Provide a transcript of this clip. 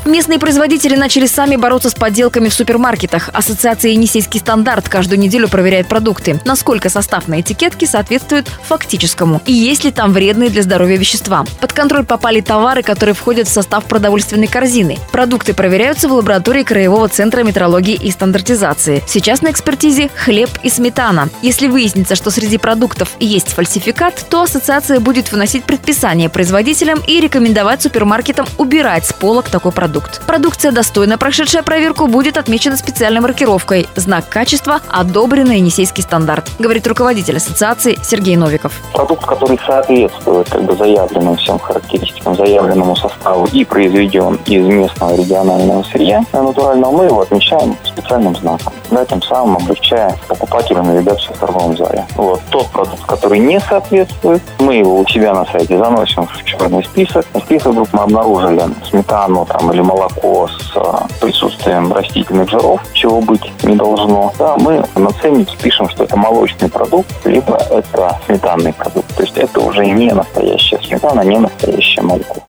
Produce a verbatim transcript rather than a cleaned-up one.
Местные производители начали сами бороться с подделками в супермаркетах. Ассоциация «Енисейский стандарт» каждую неделю проверяет продукты, насколько состав на этикетке соответствует фактическому и есть ли там вредные для здоровья вещества. Под контроль попали товары, которые входят в состав продовольственной корзины. Продукты проверяются в лаборатории Краевого центра метрологии и стандартизации. Сейчас на экспертизе хлеб и сметана. Если выяснится, что среди продуктов есть фальсификат, то ассоциация будет выносить предписание производителям и рекомендовать супермаркетам убирать с полок такой продукт. Продукция, достойно прошедшая проверку, будет отмечена специальной маркировкой «Знак качества, одобренный Енисейский стандарт», говорит руководитель ассоциации Сергей Новиков. Продукт, который соответствует как бы заявленным всем характеристикам, заявленному составу и произведен из местного регионального сырья натурального, мы его отмечаем специальным знаком, да, тем самым облегчая покупателям навигацию в торговом зале. Вот. Тот продукт, который не соответствует, мы его у себя на сайте заносим в черный список. В список вдруг мы обнаружили сметану там, или молоко с присутствием растительных жиров, чего быть не должно. Да, мы на ценник пишем, что это молочный продукт, либо это сметанный продукт. То есть это уже не настоящая сметана, не настоящее молоко.